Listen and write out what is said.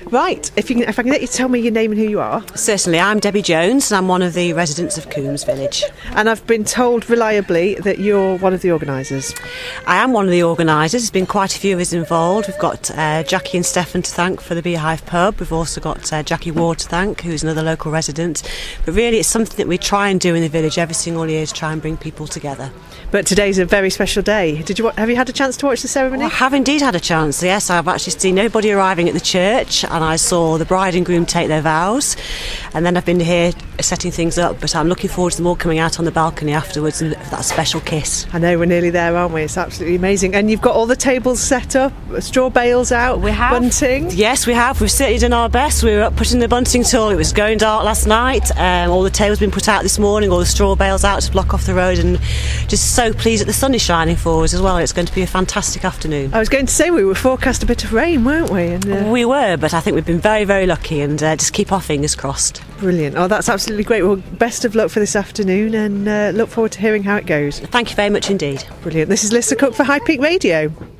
Right, if I can let you tell me your name and who you are. Certainly, I'm Debbie Jones and I'm one of the residents of Coombs Village. And I've been told reliably that you're one of the organisers. I am one of the organisers. There's been quite a few of us involved. We've got Jackie and Stefan to thank for the Beehive Pub. We've also got Jackie Ward to thank, who's another local resident. But really it's something that we try and do in the village every single year to try and bring people together. But today's a very special day. Have you had a chance to watch the ceremony? Well, I have indeed had a chance, yes. I've actually seen everybody arriving at the church and I saw the bride and groom take their vows, and then I've been here setting things up, but I'm looking forward to them all coming out on the balcony afterwards and that special kiss. I know, we're nearly there, aren't we? It's absolutely amazing. And you've got all the tables set up, straw bales out, we have. Bunting. Yes, we have. We've certainly done our best. We were up putting the bunting till it was going dark last night. All the tables been put out this morning, all the straw bales out to block off the road, and just so pleased that the sun is shining for us as well. It's going to be a fantastic afternoon. I was going to say we were forecast a bit of rain, weren't we? And, we were, but I think we've been very, very lucky, and just keep our fingers crossed. Brilliant. Oh, that's absolutely great. Well, best of luck for this afternoon, and look forward to hearing how it goes. Thank you very much indeed. Brilliant. This is Lisa Cook for High Peak Radio.